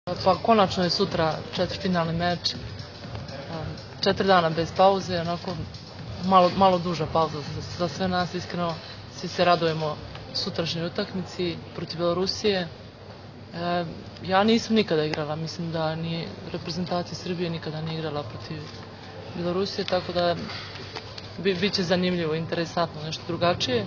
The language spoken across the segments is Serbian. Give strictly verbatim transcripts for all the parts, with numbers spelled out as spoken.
Pa konačno je sutra četvrtfinalni meč, četiri dana bez pauze, onako malo, malo duža pauza za, za sve nas, iskreno svi se radujemo sutrašnjoj utakmici protiv Belorusije. E, ja nisam nikada igrala, mislim da ni reprezentacija Srbije nikada nije igrala protiv Belorusije, tako da bi, bit će zanimljivo, interesantno, nešto drugačije. E,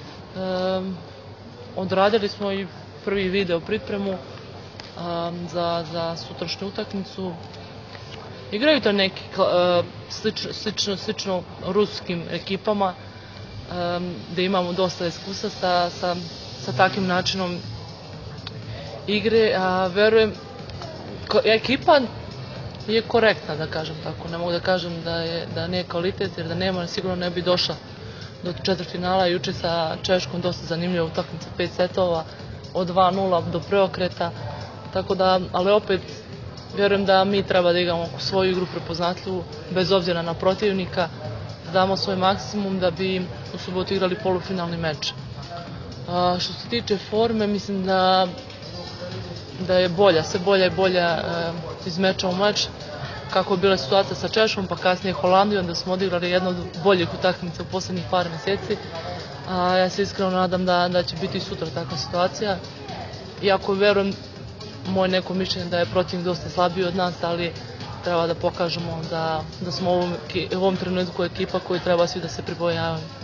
odradili smo i prvi video pripremu Um, za, za sutrašnju utakmicu. Igraju to neki uh, slično, slično, slično ruskim ekipama, um, gde imamo dosta iskustva sa, sa, sa takvim načinom igre. A verujem, ko, ekipa je korektna, da kažem tako. Ne mogu da kažem da, je, da nije kvalitet, jer da nema, sigurno ne bi došla do četvrtfinala. Juče sa Češkom dosta zanimljiva utakmica, pet setova, od dva nula do preokreta. Tako da, ali opet, vjerujem da mi treba da igramo svoju igru prepoznatljivu, bez obzira na protivnika, da damo svoj maksimum da bi u subotu igrali polufinalni meč. A, što se tiče forme, mislim da, da je bolja, sve bolja i bolja e, iz meča u meč, kako je bila situacija sa Češkom, pa kasnije Holandijom, da smo odigrali jednu od boljih utakmica u poslednjih par meseci. A, ja se iskreno nadam da, da će biti sutra takva situacija. Iako verujem, moje neko mišljenje da je protivnik dosta slabiji od nas, ali treba da pokažemo da, da smo u ovom, u ovom trenutku ekipa koju treba svi da se pribojavaju.